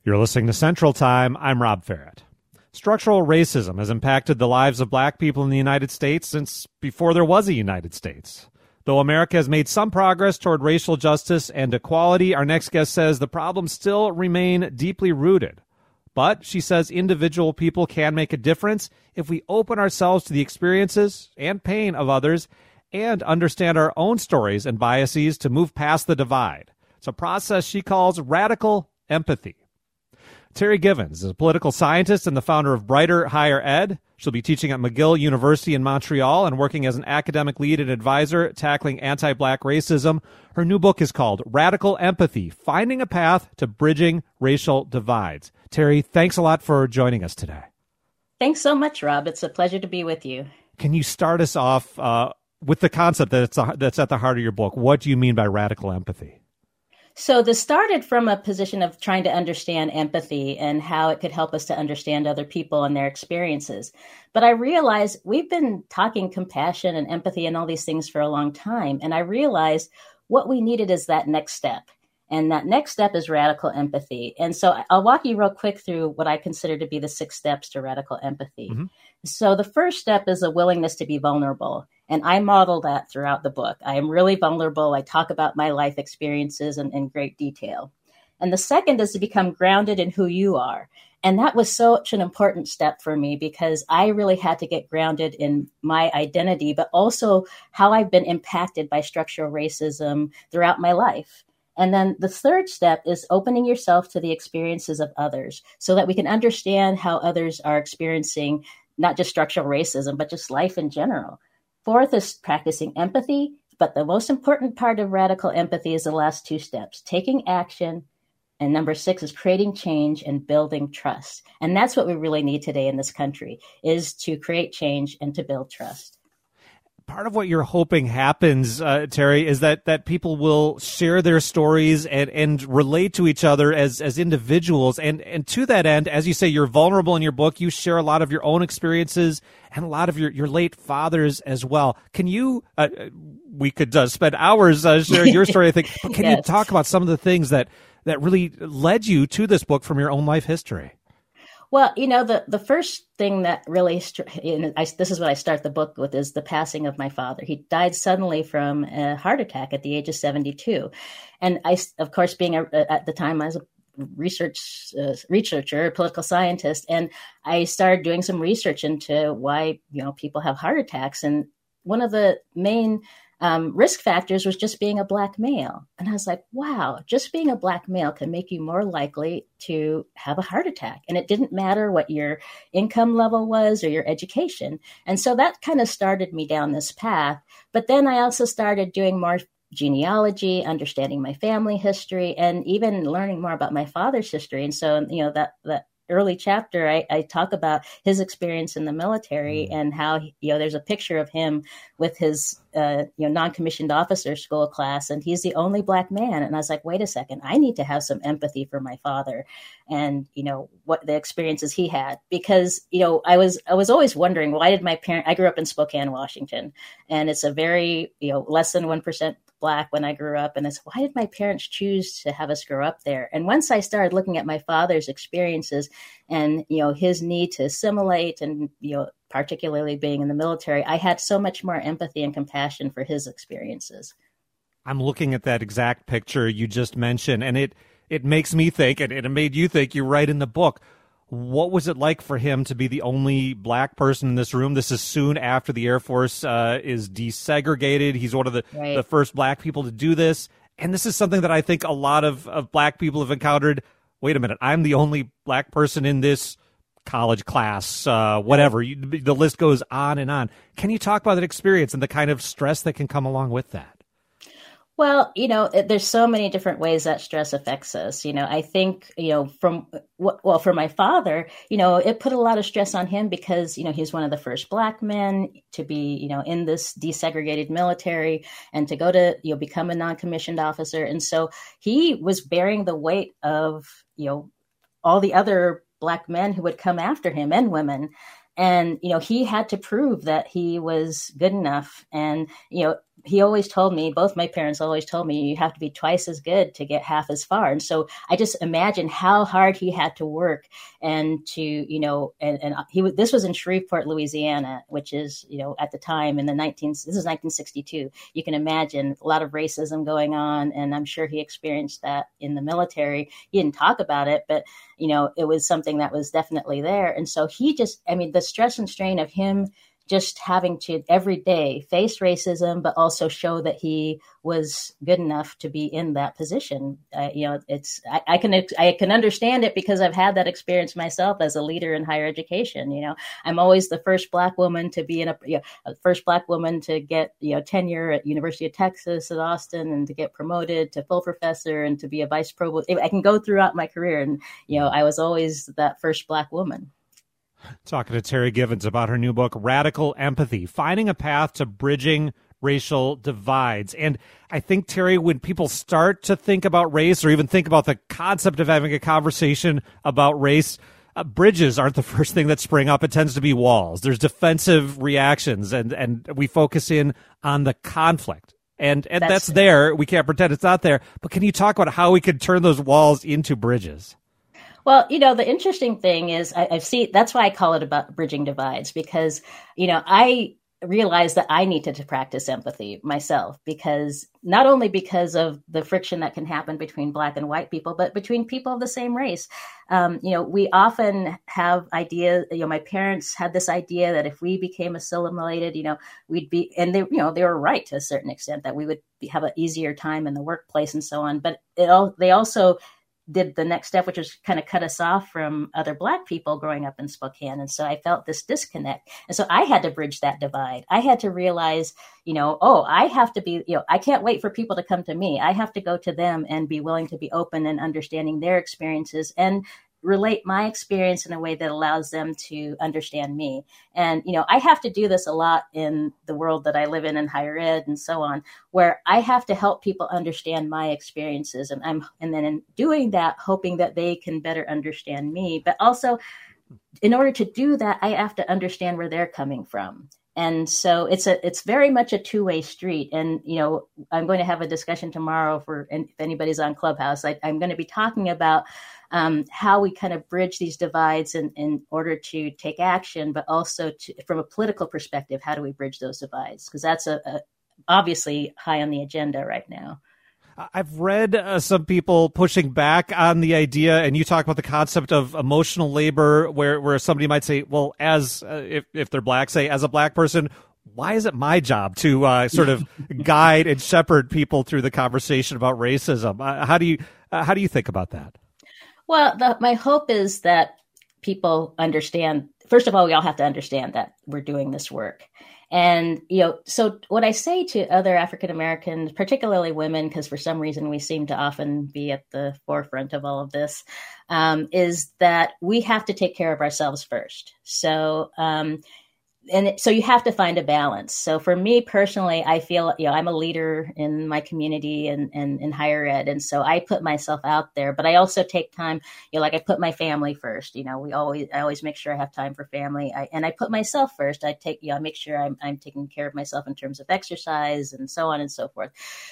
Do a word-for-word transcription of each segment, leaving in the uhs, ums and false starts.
You're listening to Central Time. I'm Rob Farrett. Structural racism has impacted the lives of black people in the United States since before there was a United States. Though America has made some progress toward racial justice and equality, our next guest says the problems still remain deeply rooted. But she says individual people can make a difference if we open ourselves to the experiences and pain of others and understand our own stories and biases to move past the divide. It's a process she calls radical empathy. Terry Givens is a political scientist and the founder of Brighter Higher Ed. She'll be teaching at McGill University in Montreal and working as an academic lead and advisor tackling anti-black racism. Her new book is called Radical Empathy, Finding a Path to Bridging Racial Divides. Terry, thanks a lot for joining us today. Thanks so much, Rob. It's a pleasure to be with you. Can you start us off uh, with the concept that's, a, that's at the heart of your book? What do you mean by radical empathy? So this started from a position of trying to understand empathy and how it could help us to understand other people and their experiences. But I realized we've been talking compassion and empathy and all these things for a long time. And I realized what we needed is that next step. And that next step is radical empathy. And so I'll walk you real quick through what I consider to be the six steps to radical empathy. Mm-hmm. So the first step is a willingness to be vulnerable. And I model that throughout the book. I am really vulnerable. I talk about my life experiences in, in great detail. And the second is to become grounded in who you are. And that was such an important step for me because I really had to get grounded in my identity, but also how I've been impacted by structural racism throughout my life. And then the third step is opening yourself to the experiences of others so that we can understand how others are experiencing not just structural racism, but just life in general. Fourth is practicing empathy, but the most important part of radical empathy is the last two steps, taking action. And number six is creating change and building trust. And that's what we really need today in this country, is to create change and to build trust. Part of what you're hoping happens, uh, Terry, is that that people will share their stories and, and relate to each other as as individuals. And and to that end, as you say, you're vulnerable in your book. You share a lot of your own experiences and a lot of your, your late father's as well. Can you, uh, we could uh, spend hours uh, sharing your story, I think, but can yes. you talk about some of the things that, that really led you to this book from your own life history? Well, you know, the, the first thing that really, you know, I, this is what I start the book with, is the passing of my father. He died suddenly from a heart attack at the age of seventy-two. And I, of course, being a, at the time, I was a research uh, researcher, a political scientist, and I started doing some research into why, you know, people have heart attacks. And one of the main Um, risk factors was just being a Black male. And I was like, wow, just being a Black male can make you more likely to have a heart attack. And it didn't matter what your income level was or your education. And so that kind of started me down this path. But then I also started doing more genealogy, understanding my family history, and even learning more about my father's history. And so, you know, that, that early chapter, I, I talk about his experience in the military and how, you know, there's a picture of him with his, uh, you know, non-commissioned officer school class, and he's the only Black man. And I was like, wait a second, I need to have some empathy for my father and, you know, what the experiences he had, because, you know, I was, I was always wondering, why did my parent, I grew up in Spokane, Washington, and it's a very, you know, less than one percent Black when I grew up. And it's, why did my parents choose to have us grow up there? And once I started looking at my father's experiences and, you know, his need to assimilate and, you know, particularly being in the military, I had so much more empathy and compassion for his experiences. I'm looking at that exact picture you just mentioned, and it, it makes me think, and it made you think, you write in the book, what was it like for him to be the only Black person in this room? This is soon after the Air Force uh, is desegregated. He's one of the, right. the first Black people to do this. And this is something that I think a lot of, of Black people have encountered. Wait a minute, I'm the only Black person in this college class, uh, whatever. You, the list goes on and on. Can you talk about that experience and the kind of stress that can come along with that? Well, you know, there's so many different ways that stress affects us. You know, I think, you know, from, well, for my father, you know, it put a lot of stress on him because, you know, he's one of the first Black men to be, you know, in this desegregated military and to go to, you know, become a non-commissioned officer. And so he was bearing the weight of, you know, all the other Black men who would come after him and women. And, you know, he had to prove that he was good enough. And, you know, he always told me, both my parents always told me, you have to be twice as good to get half as far. And so I just imagine how hard he had to work and to, you know, and, and he was, this was in Shreveport, Louisiana, which is, you know, at the time in the nineteen, this is nineteen sixty-two. You can imagine a lot of racism going on. And I'm sure he experienced that in the military. He didn't talk about it, but, you know, it was something that was definitely there. And so he just, I mean, the stress and strain of him just having to every day face racism, but also show that he was good enough to be in that position. Uh, you know, it's I, I can I can understand it because I've had that experience myself as a leader in higher education. You know, I'm always the first Black woman to be in a you know, first Black woman to get you know tenure at University of Texas at Austin, and to get promoted to full professor and to be a vice provost. I can go throughout my career, and you know, I was always that first Black woman. Talking to Terry Givens about her new book, Radical Empathy, Finding a Path to Bridging Racial Divides. And I think, Terry, when people start to think about race or even think about the concept of having a conversation about race, uh, bridges aren't the first thing that spring up. It tends to be walls. There's defensive reactions, and, and we focus in on the conflict. And, and that's, that's there. We can't pretend it's not there. But can you talk about how we could turn those walls into bridges? Well, you know, the interesting thing is I, I've seen, that's why I call it about bridging divides, because, you know, I realized that I needed to practice empathy myself, because not only because of the friction that can happen between Black and white people, but between people of the same race. Um, you know, we often have ideas, you know, my parents had this idea that if we became assimilated, you know, we'd be, and they, you know, they were right to a certain extent, that we would be, have an easier time in the workplace and so on. But it all, they also did the next step, which was kind of cut us off from other Black people growing up in Spokane. And so I felt this disconnect. And so I had to bridge that divide. I had to realize, you know, oh, I have to be, you know, I can't wait for people to come to me. I have to go to them and be willing to be open and understanding their experiences and relate my experience in a way that allows them to understand me. And, you know, I have to do this a lot in the world that I live in, in higher ed and so on, where I have to help people understand my experiences. And I'm, and then in doing that, hoping that they can better understand me. But also, in order to do that, I have to understand where they're coming from. And so it's a it's very much a two-way street. And, you know, I'm going to have a discussion tomorrow for, and if anybody's on Clubhouse, I, I'm going to be talking about um, how we kind of bridge these divides in, in order to take action, but also to, from a political perspective, how do we bridge those divides? Because that's a, a obviously high on the agenda right now. I've read uh, some people pushing back on the idea, and you talk about the concept of emotional labor, where, where somebody might say, well, as uh, if, if they're Black, say, as a Black person, why is it my job to uh, sort of guide and shepherd people through the conversation about racism? Uh, how do you uh, how do you think about that? Well, the, my hope is that people understand, first of all, we all have to understand that we're doing this work. And, you know, so what I say to other African Americans, particularly women, because for some reason we seem to often be at the forefront of all of this, um, is that we have to take care of ourselves first. So, um, and it, so you have to find a balance. So for me personally, I feel, you know, I'm a leader in my community and, and in higher ed. And so I put myself out there, but I also take time, you know, like I put my family first. You know, we always, I always make sure I have time for family. I, and I put myself first. I take, you know, I make sure I'm, I'm taking care of myself in terms of exercise and so on and so forth.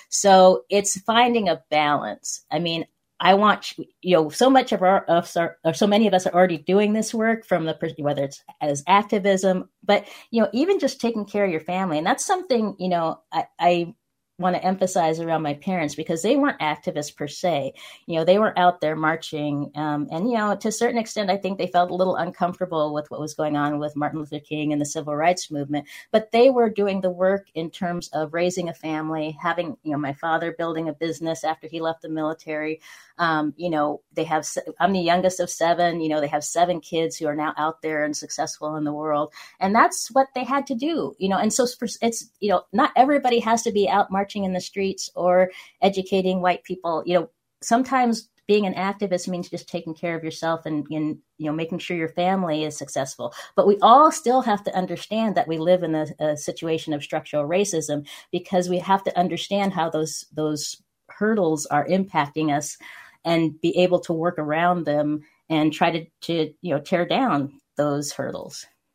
So it's finding a balance. I mean, I want, you know, so much of our, of our, or so many of us are already doing this work from the, whether it's as activism, but, you know, even just taking care of your family. And that's something, you know, I, I want to emphasize around my parents, because they weren't activists per se. You know, they were out there marching. Um, and, you know, to a certain extent, I think they felt a little uncomfortable with what was going on with Martin Luther King and the civil rights movement. But they were doing the work in terms of raising a family, having, you know, my father building a business after he left the military. Um, you know, they have, I'm the youngest of seven, you know, they have seven kids who are now out there and successful in the world. And that's what they had to do, you know, and so it's, you know, not everybody has to be out marching in the streets or educating white people. You know, sometimes being an activist means just taking care of yourself and, and, you know, making sure your family is successful. But we all still have to understand that we live in a, a situation of structural racism, because we have to understand how those, those hurdles are impacting us and be able to work around them and try to, to, you know, tear down those hurdles.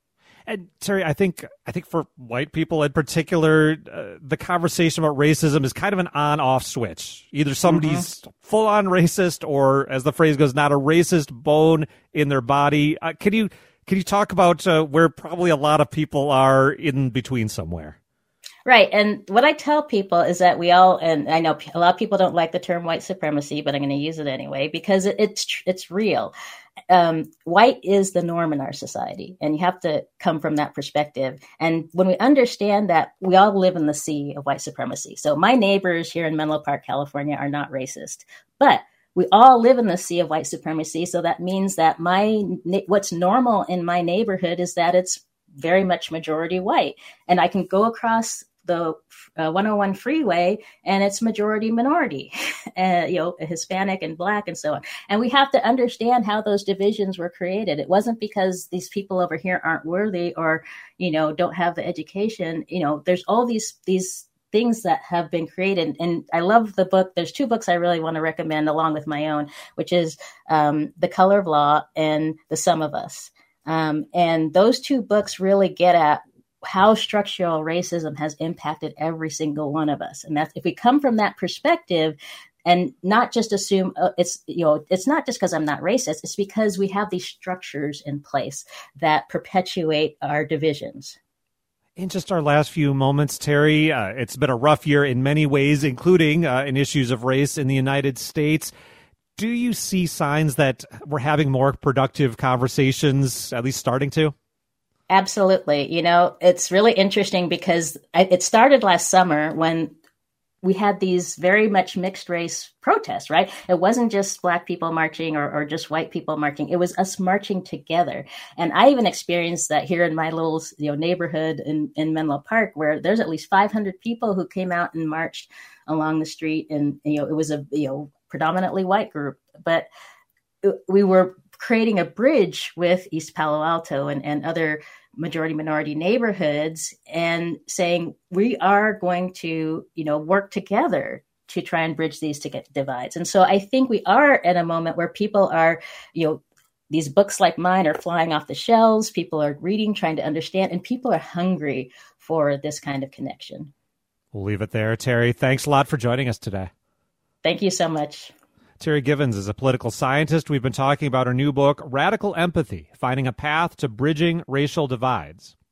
And Terry, I think I think for white people in particular, uh, the conversation about racism is kind of an on-off switch. Either somebody's mm-hmm. full-on racist, or, as the phrase goes, not a racist bone in their body. Uh, can you can you talk about uh, where probably a lot of people are in between somewhere? Right. And what I tell people is that we all, and I know a lot of people don't like the term white supremacy, but I'm going to use it anyway because it, it's it's real. Um, white is the norm in our society, and you have to come from that perspective. And when we understand that we all live in the sea of white supremacy. So my neighbors here in Menlo Park, California are not racist, but we all live in the sea of white supremacy. So that means that my what's normal in my neighborhood is that it's very much majority white. And I can go across the uh, one oh one freeway and it's majority minority, uh, you know, Hispanic and Black and so on. And we have to understand how those divisions were created. It wasn't because these people over here aren't worthy or, you know, don't have the education. You know, there's all these, these things that have been created. And I love the book. There's two books I really want to recommend along with my own, which is um, The Color of Law and The Sum of Us. Um, and those two books really get at how structural racism has impacted every single one of us. And that's, if we come from that perspective and not just assume uh, it's, you know, it's not just because I'm not racist, it's because we have these structures in place that perpetuate our divisions. In just our last few moments, Terry, uh, it's been a rough year in many ways, including uh, in issues of race in the United States. Do you see signs that we're having more productive conversations, at least starting to? Absolutely. You know, it's really interesting because it started last summer when we had these very much mixed race protests, right? It wasn't just Black people marching or, or just white people marching. It was us marching together. And I even experienced that here in my little, you know, neighborhood in, in Menlo Park, where there's at least five hundred people who came out and marched along the street. And, you know, it was a, you know, predominantly white group, but we were creating a bridge with East Palo Alto and, and other majority minority neighborhoods and saying we are going to, you know, work together to try and bridge these to get divides. And so I think we are at a moment where people are, you know, these books like mine are flying off the shelves. People are reading, trying to understand, and people are hungry for this kind of connection. We'll leave it there. Terry, thanks a lot for joining us today. Thank you so much. Terry Givens is a political scientist. We've been talking about her new book, Radical Empathy, Finding a Path to Bridging Racial Divides.